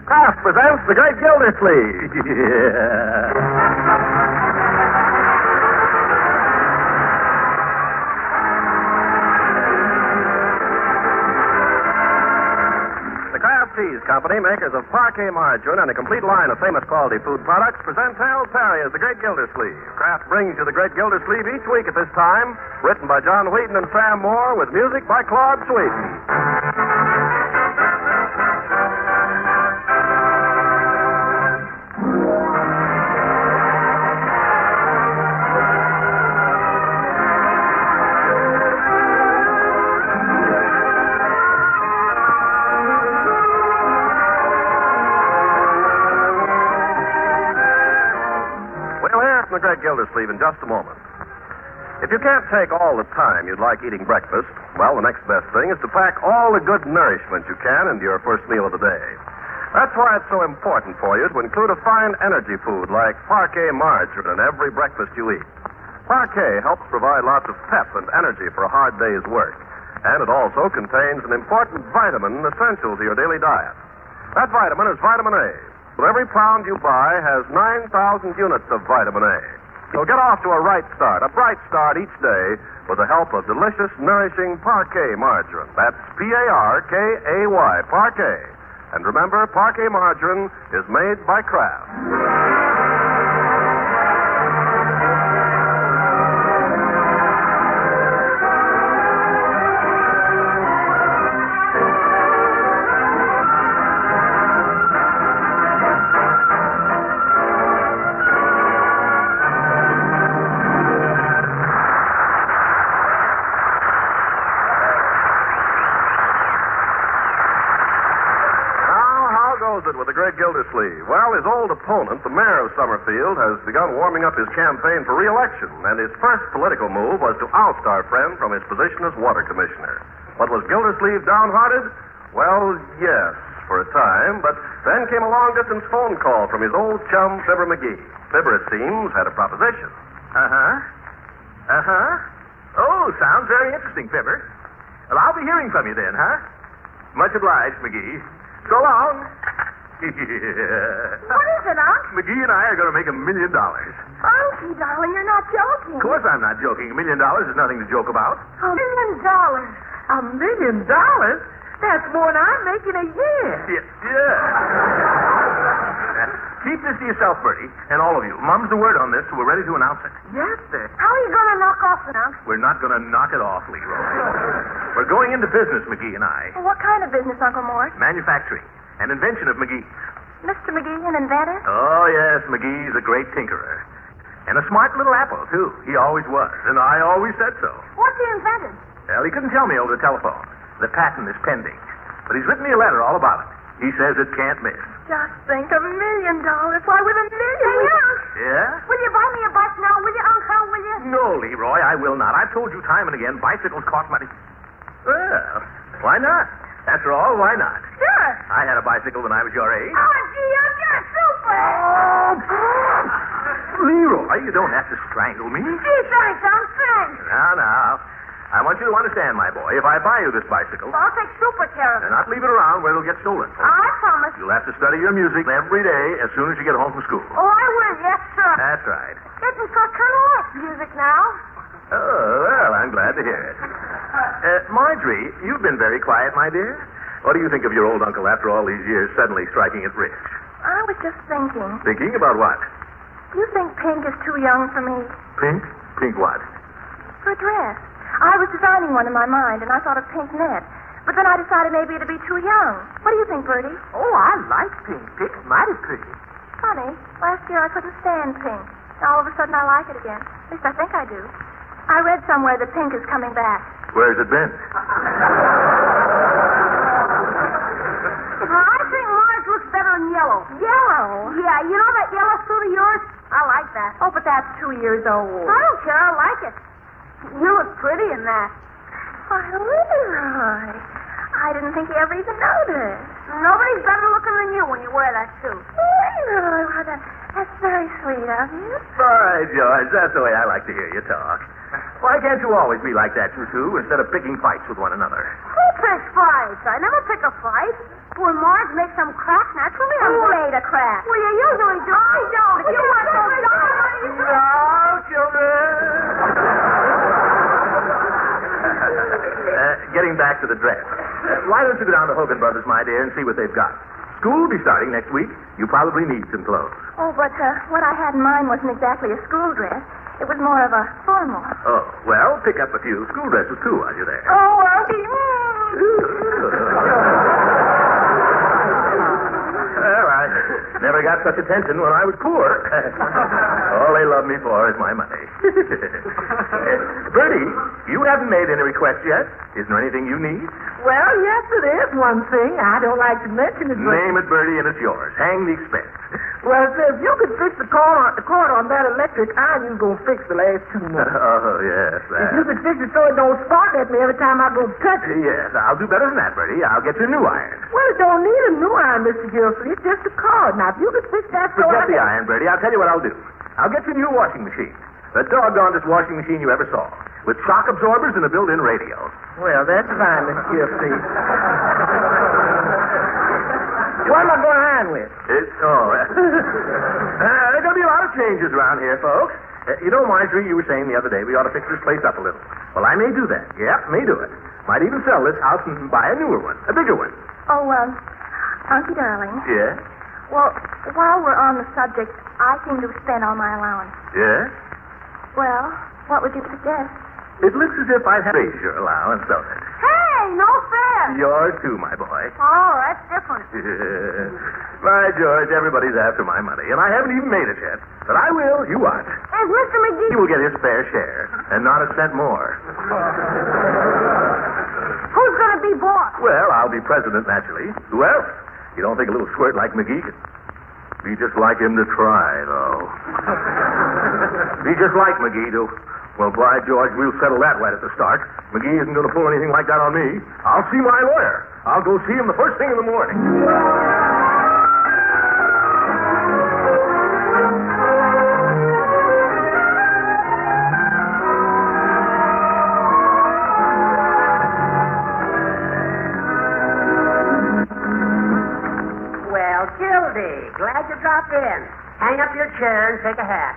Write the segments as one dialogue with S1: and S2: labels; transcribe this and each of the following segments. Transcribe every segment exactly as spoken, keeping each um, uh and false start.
S1: Kraft presents The Great Gildersleeve. Yeah. Cheese Company, makers of Parquet margarine and a complete line of famous quality food products, present Harold Perry as the Great Gildersleeve. Kraft brings you the Great Gildersleeve each week at this time, written by John Wheaton and Sam Moore, with music by Claude Sweeten. The Great Gildersleeve in just a moment. If you can't take all the time you'd like eating breakfast, well, the next best thing is to pack all the good nourishment you can into your first meal of the day. That's why it's so important for you to include a fine energy food like Parquet margarine in every breakfast you eat. Parquet helps provide lots of pep and energy for a hard day's work, and it also contains an important vitamin essential to your daily diet. That vitamin is vitamin A. So every pound you buy has nine thousand units of vitamin A. So get off to a right start, a bright start each day with the help of delicious, nourishing Parquet margarine. That's P A R K A Y, Parquet. And remember, Parquet margarine is made by Kraft. With the Great Gildersleeve. Well, his old opponent, the mayor of Summerfield, has begun warming up his campaign for re-election, and his first political move was to oust our friend from his position as water commissioner. But was Gildersleeve downhearted? Well, yes, for a time, but then came a long-distance phone call from his old chum, Fibber McGee. Fibber, it seems, had a proposition.
S2: Uh-huh. Uh-huh. Oh, sounds very interesting, Fibber. Well, I'll be hearing from you then, huh? Much obliged, McGee. So long.
S3: What is it, Unc?
S2: McGee and I are going to make a million dollars.
S3: Unky, darling, you're not joking.
S2: Of course I'm not joking. A million dollars is nothing to joke about.
S3: A million dollars?
S4: A million dollars? That's more than I'm making a year.
S2: Yeah. yeah. Keep this to yourself, Bertie, and all of you. Mum's the word on this, so we're ready to announce it.
S4: Yes, sir.
S3: How are you going to knock off it, Unc?
S2: We're not going to knock it off, Leroy. We're going into business, McGee and I.
S3: Well, what kind of business, Uncle Mort?
S2: Manufacturing. An invention of McGee's.
S3: Mister McGee, an inventor?
S2: Oh, yes, McGee's a great tinkerer. And a smart little apple, too. He always was, and I always said so.
S3: What's he invented?
S2: Well, he couldn't tell me over the telephone. The patent is pending. But he's written me a letter all about it. He says it can't miss.
S4: Just think, a million dollars. Why, with a million...
S3: Hey, Unc.
S2: Yeah?
S3: Will you buy me a bike now, will you, Unc? How will you?
S2: No, Leroy, I will not. I've told you time and again, bicycles cost money. Well, why not? After all, why not?
S3: Sure.
S2: I had a bicycle when I was your age.
S3: Oh, gee, Unc, you're super.
S2: Oh, Leroy, you don't have to strangle me.
S3: Gee, thanks, Unc, thanks.
S2: Now, now. I want you to understand, my boy, if I buy you this bicycle,
S3: Well, I'll take super care of
S2: and
S3: it.
S2: not leave it around where it'll get stolen.
S3: I promise.
S2: You'll have to study your music every day as soon as you get home from school.
S3: Oh, I will, yes, sir.
S2: That's right.
S3: Isn't so kind of like music now?
S2: Oh, well, I'm glad to hear it. Uh, Marjorie, you've been very quiet, my dear. What do you think of your old uncle after all these years suddenly striking it rich?
S3: I was just thinking.
S2: Thinking about what?
S3: Do you think pink is too young for me?
S2: Pink? Pink what?
S3: For a dress. I was designing one in my mind, and I thought of pink net. But then I decided maybe it'd be too young. What do you think, Bertie?
S4: Oh, I like pink. Pink's mighty pretty.
S3: Funny. Last year I couldn't stand pink. Now all of a sudden I like it again. At least I think I do. I read somewhere that pink is coming back.
S2: Where's it been?
S3: Well, I think Marge looks better in yellow. Yellow? Yeah, you know that yellow suit of yours? I like that.
S4: Oh, but that's two years old.
S3: I don't care. I like it. You look pretty in that.
S4: Why, Leroy, I didn't think you ever even noticed.
S3: Nobody's better looking than you when you wear that suit.
S4: Leroy, why, that, that's very sweet of you.
S2: All right, George, that's the way I like to hear you talk. Why can't you always be like that, you two, instead of picking fights with one another?
S3: Who picks
S4: fights. I never pick a fight. Poor Marge makes some crack naturally.
S3: Who made a crack?
S4: Well, you usually do. I don't. You want to
S2: Now, children. uh, getting back to the dress. Uh, why don't you go down to Hogan Brothers, my dear, and see what they've got? School will be starting next week. You probably need some clothes.
S3: Oh, but uh, what I had in mind wasn't exactly a school dress. It was more of a formal.
S2: Oh, well, pick up a few school dresses, too, while you're there.
S3: Oh, Uncle.
S2: Well, I never got such attention when I was poor. All they love me for is my money. Bertie, you haven't made any requests yet. Isn't there anything you need?
S5: Well, yes, it is one thing. I don't like to mention it, but...
S2: Name it, Bertie, and it's yours. Hang the expense.
S5: Well, if you could fix the cord on, the cord on that electric iron, you going to fix the last two months.
S2: Oh, yes, that.
S5: If you could fix it so it don't spark at me every time I go to touch it.
S2: Yes, I'll do better than that, Bertie. I'll get you a new iron.
S5: Well, it don't need a new iron, Mister Gilsey. It's just a cord. Now, if you could fix that so
S2: Forget
S5: I...
S2: the iron, Bertie. I'll tell you what I'll do. I'll get you a new washing machine. The doggonedest washing machine you ever saw. With shock absorbers and a built-in radio.
S5: Well, that's fine, Mister Gilsey. What am I going to iron with?
S2: It's, oh, uh, there's going to be a lot of changes around here, folks. Uh, you know, Marjorie, you were saying the other day we ought to fix this place up a little. Well, I may do that. Yep, may do it. Might even sell this house and buy a newer one, a bigger one.
S3: Oh, um, Unky darling.
S2: Yeah?
S3: Well, while we're on the subject, I seem to have spent all my allowance.
S2: Yeah?
S3: Well, what would you suggest?
S2: It looks as if I'd have raised your allowance, don't it?
S4: Hey, no fair.
S2: Yours, too, my boy.
S4: Oh, that's different.
S2: By George, everybody's after my money, and I haven't even made it yet. But I will. You watch.
S4: Is Mister
S2: He
S4: McGee...
S2: will get his fair share, and not a cent more.
S4: Who's going to be boss?
S2: Well, I'll be president, naturally. Who else? You don't think a little squirt like McGee could be just like him to try, though. Be just like McGee to... Well, by George, we'll settle that right at the start. McGee isn't going to pull anything like that on me. I'll see my lawyer. I'll go see him the first thing in the morning.
S6: Well, Gildy, glad you dropped in. Hang up your chair and take a hat.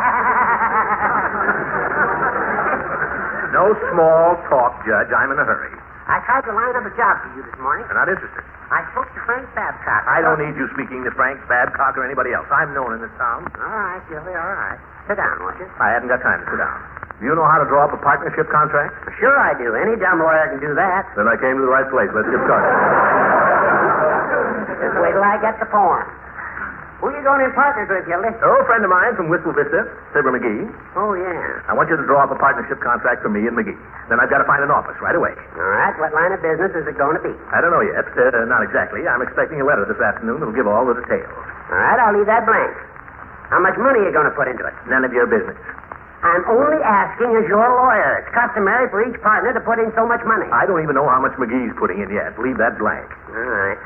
S2: No small talk, Judge. I'm in a hurry.
S6: I tried to line up a job for you this morning.
S2: I'm not interested.
S6: I spoke to Frank Babcock.
S2: I don't need you speaking to Frank Babcock or anybody else. I'm known in this town.
S6: All right, Gildy, all right. Sit down, won't you?
S2: I haven't got time to sit down. Do you know how to draw up a partnership contract?
S6: Sure I do. Any dumb lawyer can do that.
S2: Then I came to the right place. Let's get started.
S6: Just wait till I get the form. Who are you going in partners with, Gildy?
S2: Oh, a friend of mine from Whistle Vista, Fibber McGee.
S6: Oh, yeah.
S2: I want you to draw up a partnership contract for me and McGee. Then I've got to find an office right away.
S6: All right. What line of business is it going to be?
S2: I don't know yet. Uh, not exactly. I'm expecting a letter this afternoon that'll give all the details.
S6: All right. I'll leave that blank. How much money are you going to put into it?
S2: None of your business.
S6: I'm only asking as your lawyer. It's customary for each partner to put in so much money.
S2: I don't even know how much McGee's putting in yet. Leave that blank.
S6: All right.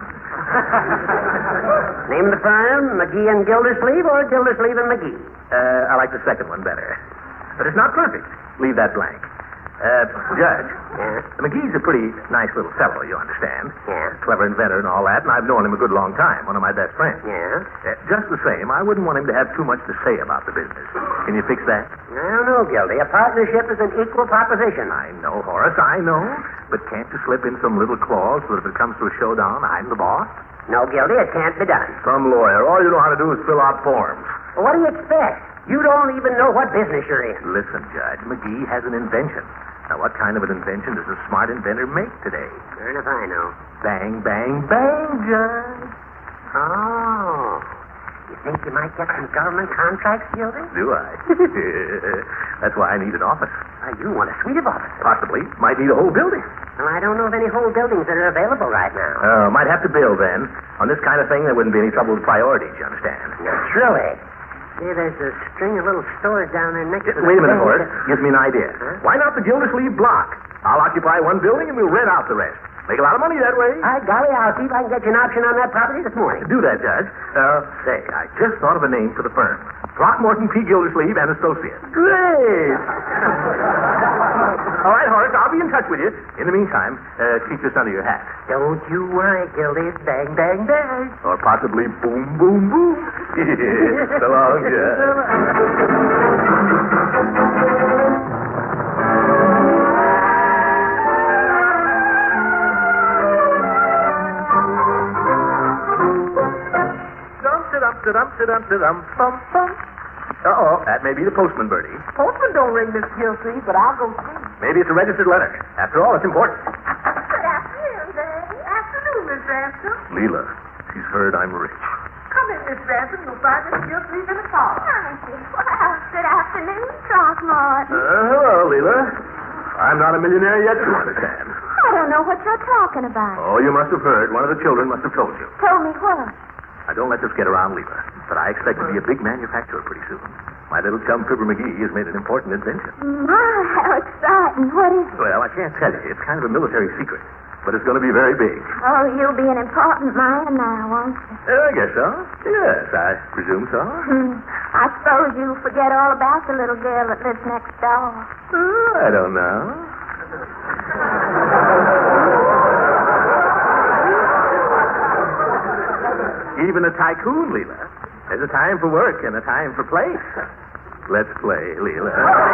S6: Name of the firm, McGee and Gildersleeve or Gildersleeve and McGee?
S2: Uh, I like the second one better. But it's not perfect. Leave that blank. Uh, Judge,
S6: Yeah?
S2: McGee's a pretty nice little fellow, you understand.
S6: Yeah?
S2: Clever inventor and all that, and I've known him a good long time. One of my best friends.
S6: Yeah?
S2: Uh, just the same, I wouldn't want him to have too much to say about the business. Can you fix that?
S6: I don't know, Gildy. A partnership is an equal proposition.
S2: I know, Horace, I know. But can't you slip in some little clause so that if it comes to a showdown, I'm the boss?
S6: No, Gildy, it can't be done.
S2: Some lawyer. All you know how to do is fill out forms.
S6: Well, what do you expect? You don't even know what business you're in.
S2: Listen, Judge, McGee has an invention. Now, what kind of an invention does a smart inventor make today?
S6: Sure enough, I know.
S2: Bang, bang, bang, Judge.
S6: Oh. You think you might get some government contracts, Gildy?
S2: Do I? That's why I need an office.
S6: Uh, you want a suite of offices.
S2: Possibly. Might need a whole building.
S6: Well, I don't know of any whole buildings that are available right now.
S2: Oh, might have to build then. On this kind of thing, there wouldn't be any trouble with priorities, you understand?
S6: Naturally. See, there's a string of little stores down there next to the
S2: Wait a minute,
S6: bank
S2: Horace.
S6: that-
S2: Gives me an idea.
S6: Huh?
S2: Why not the Gildersleeve block? I'll occupy one building and we'll rent out the rest. Make a lot of money that way.
S6: By golly, I'll see if I can get you an option on that property this morning.
S2: Do that, Judge. Uh, say, I just thought of a name for the firm. Throckmorton P. Gildersleeve and Associates.
S6: Great.
S2: All right, Horace, I'll be in touch with you. In the meantime, uh, keep this under your hat.
S6: Don't you worry, Gildy. It's bang, bang, bang.
S2: Or possibly boom, boom, boom. So long, Judge. Uh-oh, that may be the postman, Bertie.
S5: Postman don't ring, Miss Gilsey, but I'll go see.
S2: Maybe it's a registered letter. After all, it's important.
S3: Good afternoon, Bertie.
S5: Afternoon, Miss Ransom.
S2: Leela, she's heard I'm rich.
S5: Come in, Miss Ransom. You'll find Miss Gilsey in the parlor.
S3: Thank you. Well, good afternoon, Throckmorton.
S2: Uh, hello, Leela. I'm not a millionaire yet, you understand.
S3: I don't know what you're talking about.
S2: Oh, you must have heard. One of the children must have told you.
S3: Told me what?
S2: Now, don't let this get around, Leela. But I expect to be a big manufacturer pretty soon. My little chum, Fibber McGee, has made an important invention.
S3: My, how exciting. What is it?
S2: Well, I can't tell you. It's kind of a military secret. But it's going to be very big.
S3: Oh, you'll be an important man now, won't you?
S2: Uh, I guess so. Yes, I presume so.
S3: Hmm. I suppose you'll forget all about the little girl that lives next door.
S2: Uh, I don't know. Even a tycoon, Leela. There's a time for work and a time for play. Let's play, Leela.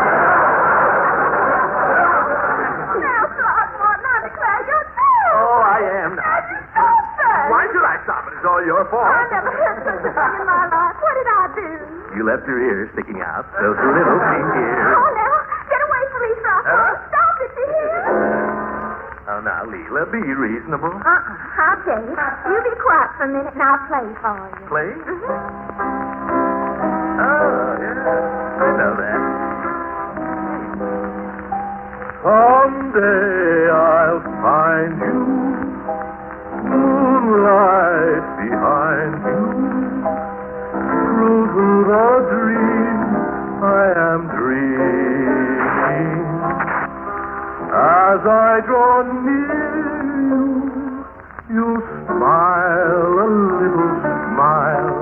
S3: Now, Throckmorton, I declare you're dead.
S2: Oh, I am now.
S3: Now, you stop that.
S2: Why should I stop it? It's all your fault.
S3: I never heard such a thing in my life. What did I do?
S2: You left your ears sticking out. Those little pink ears.
S3: Oh, now, get away from me, Throckmorton.
S2: Huh?
S3: Stop it, you hear?
S2: Oh, now, Leela, be reasonable.
S3: Uh-uh. I'll tell you. You be quiet for a minute and I'll play for you.
S2: Play?
S3: Mm-hmm.
S2: Oh, yeah. I know that. Someday I'll find you, moonlight behind you, true to the dream I am dreaming. As I draw near you, you smile a little smile.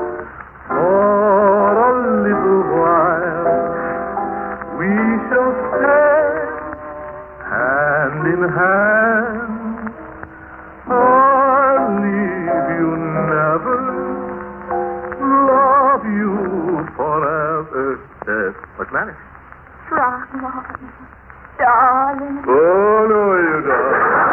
S2: For a little while, we shall stand hand in hand. I'll leave you never, love you forever. Uh, what's the matter?
S3: Throckmorton, darling.
S2: Oh, no, you don't.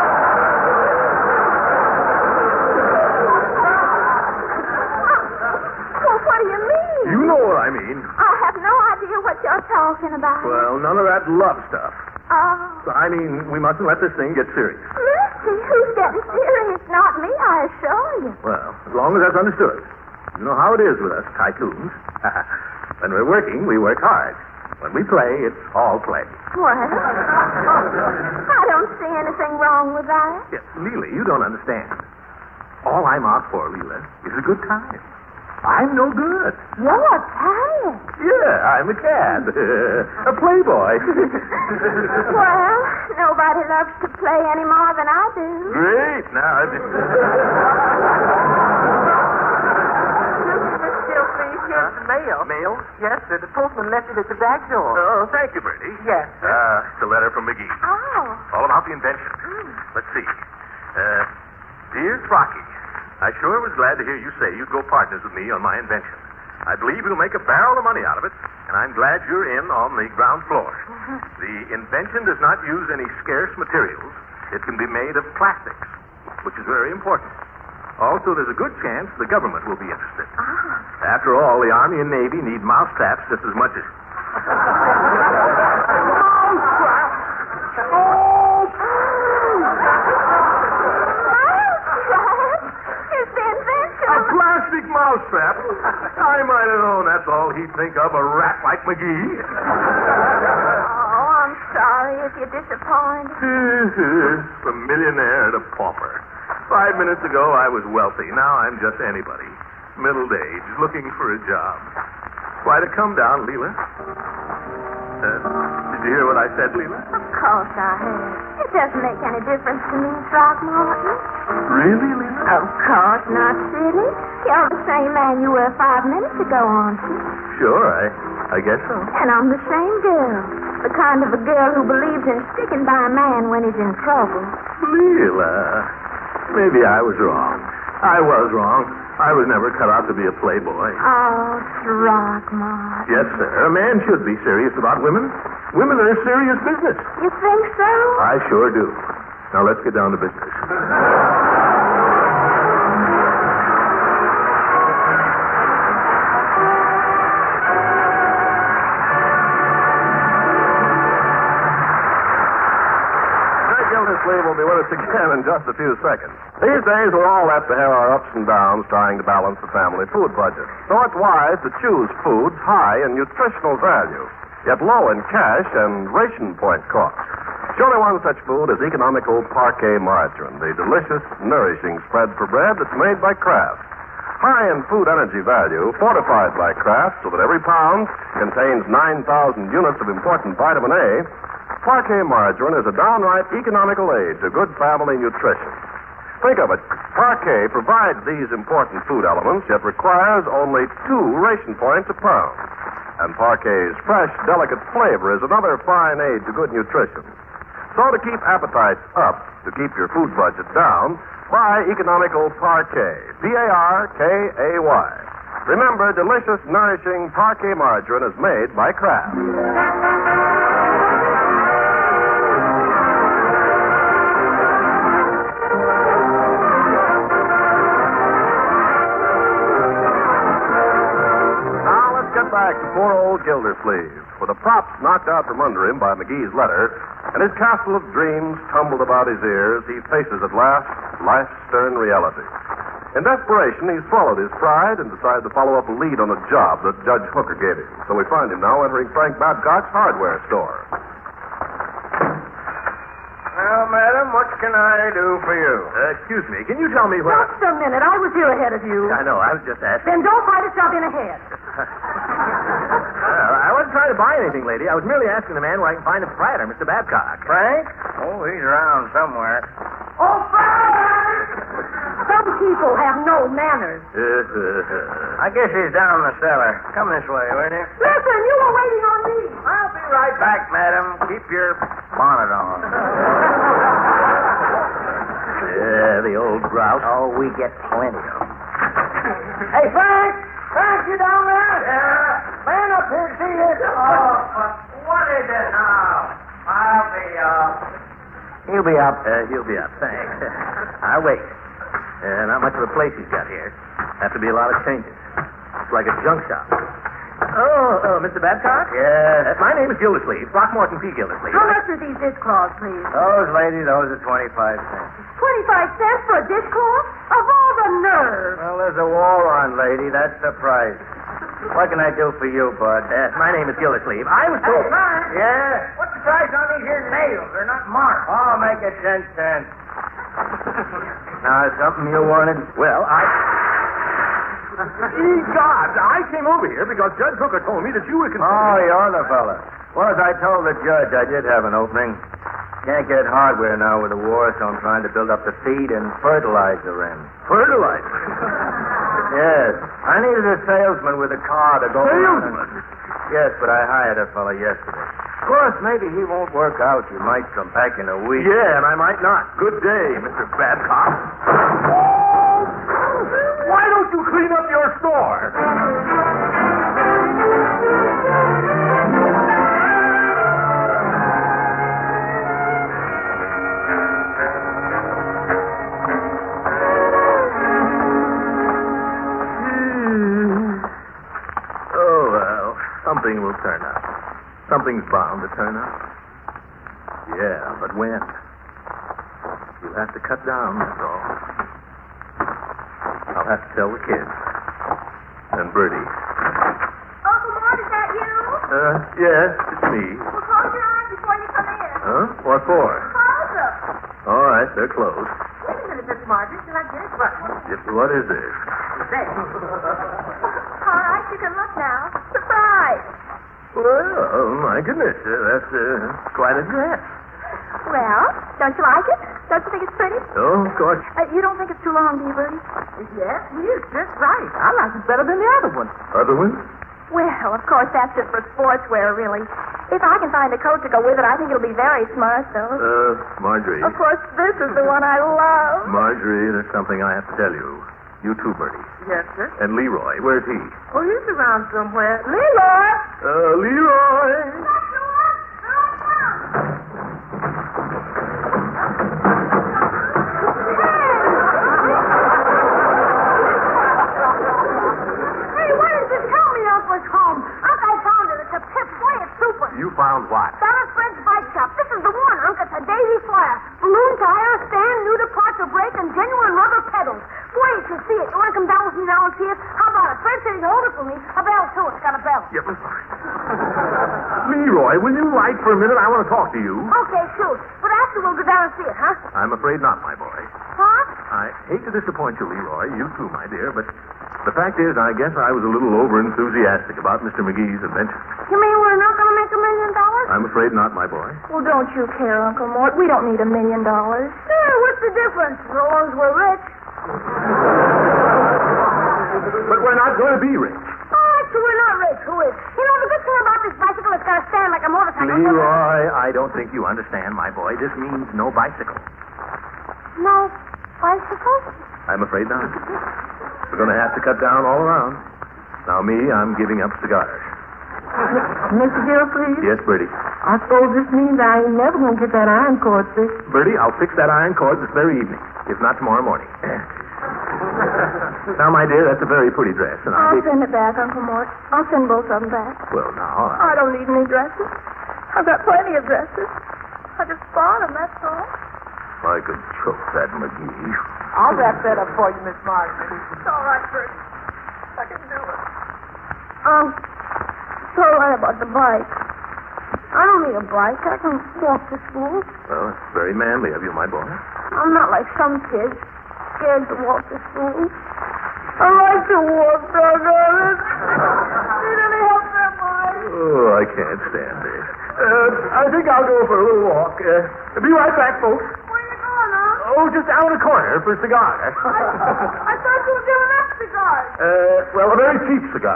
S3: Well, what do you mean?
S2: You know what I mean.
S3: I have no idea what you're talking about.
S2: Well, none of that love stuff.
S3: Oh,
S2: I mean, we mustn't let this thing get serious.
S3: Lucy, who's getting serious? Not me, I assure you.
S2: Well, as long as that's understood. You know how it is with us tycoons. When we're working, we work hard. When we play, it's all play.
S3: Well, I don't see anything wrong with that.
S2: Yes, Leela, you don't understand. All I'm out for, Leela, is a good time. I'm no good.
S3: You're tired.
S2: Yeah, I'm a cad. A playboy.
S3: Well, nobody loves to play any more than I do.
S2: Great. Now,
S5: Miss Gilsey, here's the mail.
S2: Mail?
S5: Yes, sir. The postman left it at the back door.
S2: Oh, thank you, Bertie.
S5: Yes, sir.
S2: Uh, it's a letter from McGee.
S3: Oh.
S2: All about the invention. Let's see. Uh, Dear Frocky, I sure was glad to hear you say you'd go partners with me on my invention. I believe you'll make a barrel of money out of it, and I'm glad you're in on the ground floor. The invention does not use any scarce materials. It can be made of plastics, which is very important. Also, there's a good chance the government will be interested.
S3: Ah.
S2: After all, the Army and Navy need mouse traps just as much as... Plastic mousetrap. I might have known that's all he'd think of, a rat like McGee.
S3: Oh, I'm sorry if you're disappointed.
S2: From millionaire to pauper. Five minutes ago, I was wealthy. Now I'm just anybody. Middle age, looking for a job. Why, to come down, Leela. did you hear what I said, Leela?
S3: Of course I have. It doesn't make any difference to me, Throckmorton.
S2: Really, Leela?
S3: Of course not, silly. You're the same man you were five minutes ago, aren't you?
S2: Sure, I, I guess so.
S3: And I'm the same girl. The kind of a girl who believes in sticking by a man when he's in trouble.
S2: Leela, maybe I was wrong. I was wrong. I was never cut out to be a playboy.
S3: Oh, Throckmorton.
S2: Yes, sir. A man should be serious about women. Women are serious business.
S3: You think so?
S2: I sure do. Now let's get down to business.
S1: Gildersleeve will be with us again in just a few seconds. These days, we're all apt to have our ups and downs trying to balance the family food budget. So it's wise to choose foods high in nutritional value, yet low in cash and ration point cost. Surely one such food is economical Parquet margarine, the delicious, nourishing spread for bread that's made by Kraft. High in food energy value, fortified by Kraft so that every pound contains nine thousand units of important vitamin A, Parquet margarine is a downright economical aid to good family nutrition. Think of it. Parquet provides these important food elements, yet requires only two ration points a pound. And Parquet's fresh, delicate flavor is another fine aid to good nutrition. So to keep appetites up, to keep your food budget down, buy economical Parquet. P A R K A Y. Remember, delicious, nourishing Parquet margarine is made by Kraft. Back to poor old Gildersleeve, with the props knocked out from under him by McGee's letter, and his castle of dreams tumbled about his ears, he faces at last life's stern reality. In desperation, he's swallowed his pride and decided to follow up a lead on a job that Judge Hooker gave him. So we find him now entering Frank Babcock's hardware store.
S7: Well, madam, what can I do for you?
S2: Uh, excuse me, can you tell me where...
S5: Just a minute. I was here ahead of you.
S2: I know, I was just asking.
S5: Then don't fight yourself in ahead.
S2: Well, I wasn't trying to buy anything, lady. I was merely asking the man where I can find the proprietor, Mister Babcock.
S7: Frank? Oh, he's around somewhere.
S5: Oh, Frank! Some people have no manners.
S7: I guess he's down in the cellar. Come this way, will you?
S5: Listen, you were waiting on me.
S7: I'll be right back, madam. Keep your bonnet on.
S2: Yeah, the old grouch.
S7: Oh, we get plenty of them.
S5: Hey, Frank! Frank, you down there?
S7: Yeah.
S5: Man up here and see this.
S7: Oh, but what is it now? I'll be up.
S2: He'll be up. Uh, he'll be up, thanks. I'll wait. Uh, not much of a place he's got here. Have to be a lot of changes. It's like a junk shop. Oh, oh, Mister Babcock?
S7: Yes.
S2: Uh, my name is Gildersleeve, Throckmorton P. Gildersleeve.
S5: How much are these dishcloths, please?
S7: Those, lady, those are twenty-five cents.
S5: Twenty-five cents for a dishcloth? Of all the nerve!
S7: Well, there's a war on, lady. That's the price. What can I do for you, bud?
S2: Uh, my name is Gildersleeve. I was told...
S7: Hey, Frank. Yeah?
S5: What's the price on these here nails? They're not marked.
S7: Oh, make it ten cents. Now, is something you wanted?
S2: Well, I... Ye gods, I came over here because Judge Hooker told me that you were considering...
S7: Oh, you're the fella. Well, as I told the judge, I did have an opening. Can't get hardware now with the war, so I'm trying to build up the feed and fertilizer in.
S2: Fertilizer?
S7: Yes. I needed a salesman with a car to go...
S2: Salesman?
S7: Yes, but I hired a fella yesterday. Of course, maybe he won't work out. You might come back in a week.
S2: Yeah, and I might not. Good day, Mister Babcock. Why don't you clean up your store? Oh, well, something will turn up. Something's bound to turn up. Yeah, but when? You'll have to cut down, that's all. I'll have to tell the kids. And Bertie.
S3: Uncle Mort, is that you?
S2: Uh, yes, it's me.
S3: Well, close your eyes before you come in.
S2: Huh? What for?
S3: Close them.
S2: All right, they're closed.
S3: Wait a minute, Miss Margaret. Shall I get it? What?
S2: Just what is this?
S3: There. All right, you can look now. Surprise.
S2: Well, my goodness, uh, that's uh, quite a dress.
S3: Well, don't you like it? Don't you think it's pretty?
S2: Oh, of course.
S3: Uh, you don't think it's too long, do you, Bertie?
S5: Yes, he is just right. I like it better than the other one.
S2: Other ones?
S3: Well, of course, that's just for sportswear, really. If I can find a coat to go with it, I think it'll be very smart, though.
S2: Uh, Marjorie.
S3: Of course, this is the one I love.
S2: Marjorie, there's something I have to tell you. You too, Bertie.
S5: Yes, sir.
S2: And Leroy, where's he?
S5: Oh, he's around somewhere. Leroy!
S2: Uh, Leroy!
S3: Hey, what does this tell me, Uncle's home? Uncle found it. It's a pip boy. It's super.
S2: You found what?
S3: Donna Fred's bike shop. This is the one, Uncle. It's a Daisy Flyer. Balloon tire, stand, new departure brake, and genuine rubber pedals. Boy, you should see it. You want to come down with me now and see it? How about it? Fred said he'd hold it for me. A bell, too. It's got a bell.
S2: Yep. Leroy, will you light for a minute? I want to talk to you.
S3: Okay, shoot. But after we'll go down and see it, huh?
S2: I'm afraid not, my boy.
S3: What?
S2: I hate to disappoint you, Leroy. You too, my dear, but the fact is, I guess I was a little over-enthusiastic about Mister McGee's adventure.
S3: You mean we're not going to make a million dollars?
S2: I'm afraid not, my boy.
S3: Well, don't you care, Uncle Mort. We don't need a million dollars. Yeah, what's the difference? As long as we're rich.
S2: But we're not going to be rich.
S3: Oh, actually, we're not rich. Who is? You know, the good thing about this bicycle, it's got to stand like a motorcycle.
S2: Leroy, I don't think you understand, my boy. This means no bicycle.
S3: No bicycle?
S2: I'm afraid not. We're going to have to cut down all around. Now, me, I'm giving up cigars.
S5: Mister Gilfreed?
S2: Yes, Bertie.
S5: I suppose this means I ain't never going to get that iron cord fixed.
S2: Bertie, I'll fix that iron cord this very evening, if not tomorrow morning. Now, my dear, that's a very pretty dress. And
S3: I'll
S2: I
S3: send it back, Uncle Mort. I'll send both of them back.
S2: Well, now, I...
S3: I don't need any dresses. I've got plenty of dresses. I just bought them, that's all.
S2: I could choke that McGee.
S5: I'll wrap that up for you, Miss Martin.
S3: It's all right, Bert. I can do it. Um, it's all right about the bike. I don't need a bike. I can walk to school.
S2: Well, it's very manly of you, my boy.
S3: I'm not like some kids, scared to walk to school. I like to walk, doggone it. Need any help there, boy?
S2: Oh, I can't stand this. Uh, I think I'll go for a little walk. Uh, be right back, folks.
S3: Where you going, huh?
S2: Oh, just down the corner for a cigar.
S3: I, I thought you were giving us cigars.
S2: Uh, well, a very cheap cigar.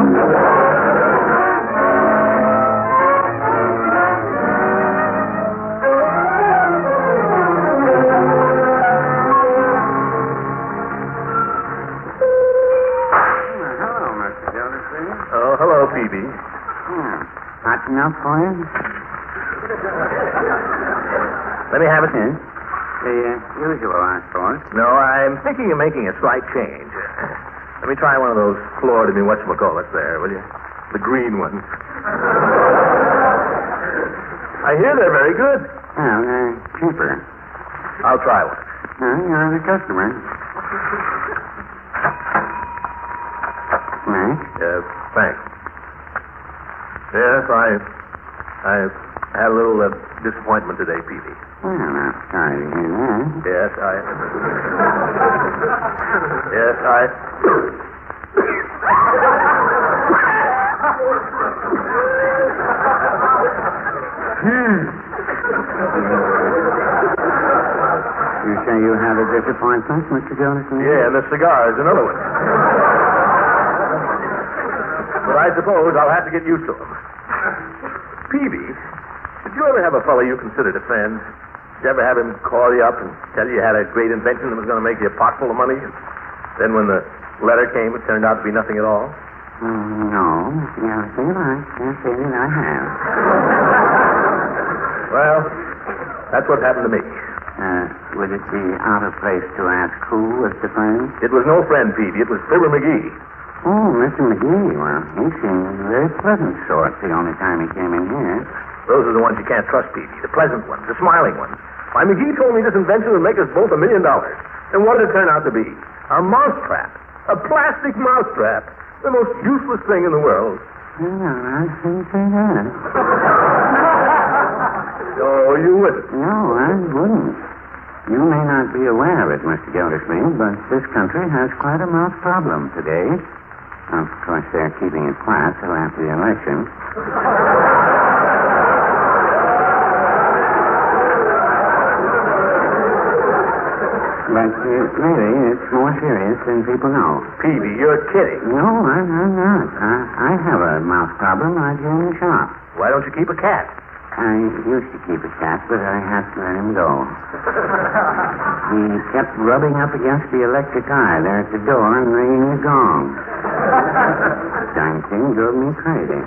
S2: Oh, hello, Phoebe.
S6: Hmm. Hot enough for you?
S2: Let me have it.
S6: Yes. The uh, usual, I suppose.
S2: No, I'm thinking of making a slight change. Let me try one of those floored me whatchamacallits there, will you? The green ones. I hear they're very good.
S6: Well, they're cheaper.
S2: I'll try one.
S6: Well, you're the customer. Right?
S2: Uh, thanks. Yes, I, I had a little uh, disappointment today, Peavy.
S6: Well, I'm sorry to hear that.
S2: Yes, I. Yes, I.
S6: Hmm. You say you had a disappointment, Mister Gildersleeve?
S2: Yeah, and the cigar is another one. But I suppose I'll have to get used to them. Peavy, did you ever have a fellow you considered a friend? Did you ever have him call you up and tell you you had a great invention that was going to make you a pot full of money? And then when the letter came, it turned out to be nothing at all?
S6: Mm, no, Mister Gildersleeve, I can't say that I have.
S2: Well, that's what happened to me.
S6: Uh, would it be out of place to ask who was the friend?
S2: It was no friend, Peavy. It was Fibber McGee.
S6: Oh, Mister McGee. Well, he seemed a very pleasant sort the only time he came in here.
S2: Those are the ones you can't trust, Peavy. The pleasant ones, the smiling ones. Why, McGee told me this invention would make us both a million dollars. And what did it turn out to be? A mousetrap. A plastic mousetrap. The most useless thing in the world.
S6: Well, I shouldn't say that.
S2: Oh, you wouldn't.
S6: No, I wouldn't. You may not be aware of it, Mister Gildersleeve, but this country has quite a mouse problem today. Of course, they're keeping it quiet till after the election. But uh, really, it's more serious than people know.
S2: Peavy, you're kidding.
S6: No, I'm, I'm not. I, I have a mouse problem right here in the shop.
S2: Why don't you keep a cat?
S6: I used to keep a cat, but I had to let him go. He kept rubbing up against the electric eye there at the door and ringing the gong. Darn thing drove me crazy.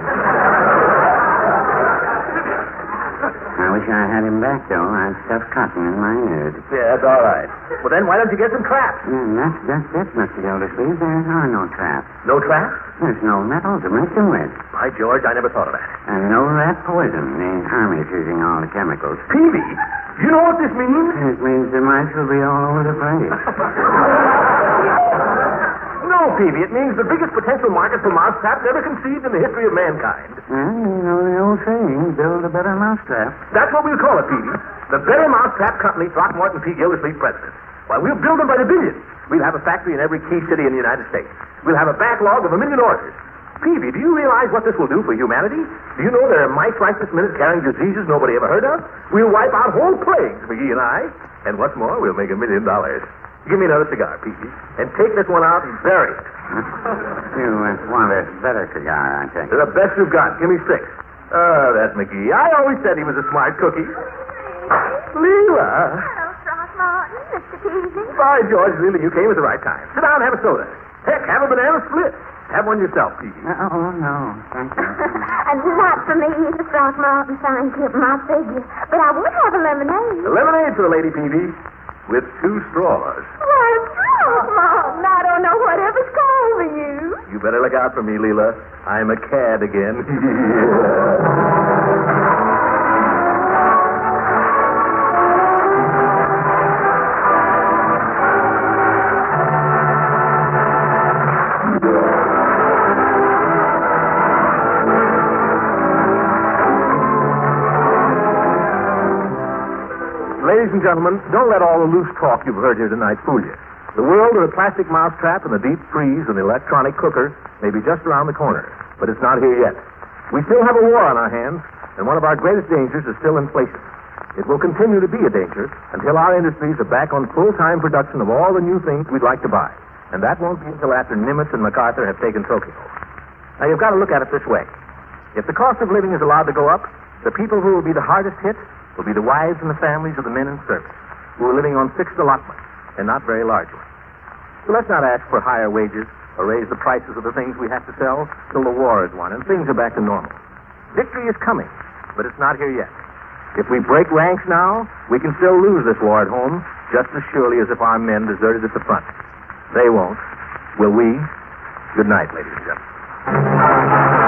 S6: I wish I had him back, though. I'd stuff cotton in my ears.
S2: Yeah, that's all right. Well, then why don't you get some traps?
S6: Yeah, that's, that's it, Mister Gildersleeve. There are no traps.
S2: No traps?
S6: There's no metal to mix them with.
S2: By George, I never thought of that.
S6: And no rat poison. The Army's using all the chemicals.
S2: Peavy, you know what this means?
S6: It means the mice will be all over the place.
S2: No, Peavy, it means the biggest potential market for mousetraps ever conceived in the history of mankind.
S6: Well, you know the old saying, build a better mousetrap.
S2: That's what we'll call it, Peavy. The Better Mousetrap Company, Throckmorton P. Gildersleeve, President. Why, we'll build them by the billions. We'll have a factory in every key city in the United States. We'll have a backlog of a million orders. Peavy, do you realize what this will do for humanity? Do you know there are mice right this minute carrying diseases nobody ever heard of? We'll wipe out whole plagues, McGee and I. And what's more, we'll make a million dollars. Give me another cigar, Peavy, and take this one out and bury it.
S6: You uh, want a better cigar, I think.
S2: They're the best you've got. Give me six. Oh, that's McGee. I always said he was a smart cookie. Leela.
S4: Hello, Throckmorton, Mister Peavy.
S2: By George, Leela, you came at the right time. Sit down and have a soda. Heck, have a banana split. Have one yourself, Peavy.
S6: Uh, oh, no. Thank you.
S4: And not for me, Mister Throckmorton, thank you, my figure. But I would have a lemonade.
S2: A lemonade for the lady, Peavy, with two straws.
S4: Why, Throckmorton, I don't know whatever's come over you.
S2: You better look out for me, Leela. I'm a cad again. Ladies and gentlemen, don't let all the loose talk you've heard here tonight fool you. The world of the plastic mousetrap and the deep freeze and the electronic cooker may be just around the corner, but it's not here yet. We still have a war on our hands, and one of our greatest dangers is still inflation. It will continue to be a danger until our industries are back on full-time production of all the new things we'd like to buy, and that won't be until after Nimitz and MacArthur have taken Tokyo. Now, you've got to look at it this way. If the cost of living is allowed to go up, the people who will be the hardest hit will be the wives and the families of the men in service, who are living on fixed allotments, and not very large ones. So let's not ask for higher wages or raise the prices of the things we have to sell till the war is won and things are back to normal. Victory is coming, but it's not here yet. If we break ranks now, we can still lose this war at home just as surely as if our men deserted at the front. They won't. Will we? Good night, ladies and gentlemen.